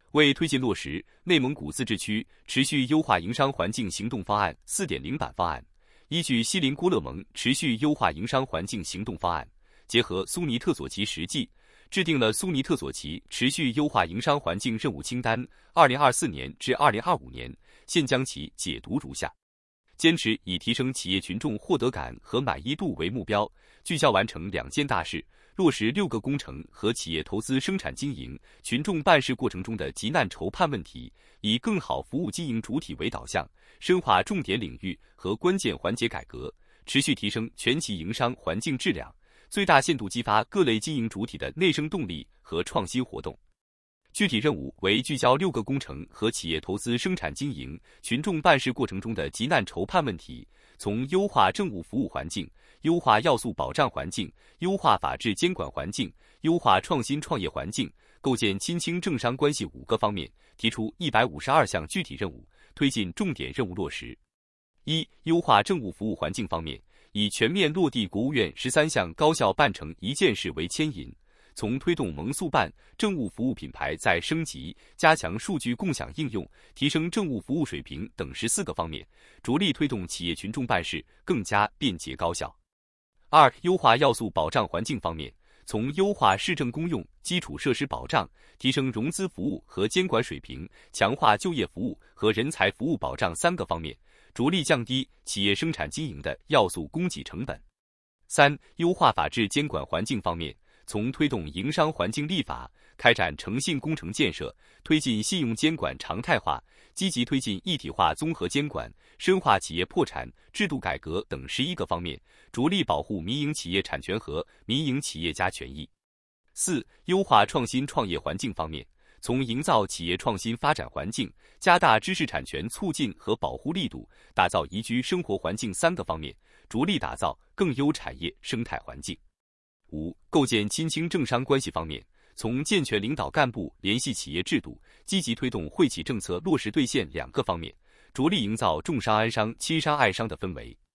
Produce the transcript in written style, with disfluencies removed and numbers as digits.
为推进落实内蒙古自治区持续优化营商环境行动方案 4.0 版方案，依据锡林郭勒盟持续优化营商环境行动方案，结合苏尼特佐奇实际，制定了苏尼特佐奇持续优化营商环境任务清单，2024年至2025年，现将其解读如下：坚持以提升企业群众获得感和满意度为目标，聚焦完成2件大事，落实6个工程和企业投资生产经营、群众办事过程中的急难愁盼问题，以更好服务经营主体为导向，深化重点领域和关键环节改革，持续提升全企营商环境质量，最大限度激发各类经营主体的内生动力和创新活动。具体任务为聚焦6个工程和企业投资生产经营、群众办事过程中的急难愁盼问题，从优化政务服务环境、优化要素保障环境、优化法治监管环境、优化创新创业环境、构建亲清政商关系5个方面，提出152项具体任务，推进重点任务落实。1、优化政务服务环境方面，以全面落地国务院13项高效办成1件事为牵引，从推动蒙速办政务服务品牌再升级、加强数据共享应用、提升政务服务水平等14个方面，着力推动企业群众办事更加便捷高效。2、优化要素保障环境方面，从优化市政公用基础设施保障、提升融资服务和监管水平、强化就业服务和人才服务保障3个方面，着力降低企业生产经营的要素供给成本。3、优化法治监管环境方面，从推动营商环境立法、开展诚信工程建设、推进信用监管常态化，积极推进一体化综合监管、深化企业破产制度改革等11个方面，着力保护民营企业产权和民营企业家权益。4、优化创新创业环境方面，从营造企业创新发展环境、加大知识产权促进和保护力度、打造宜居生活环境3个方面，着力打造更优产业生态环境。5、构建亲清政商关系方面，从健全领导干部联系企业制度，积极推动惠企政策落实兑现2个方面，着力营造重商安商、亲商爱商的氛围。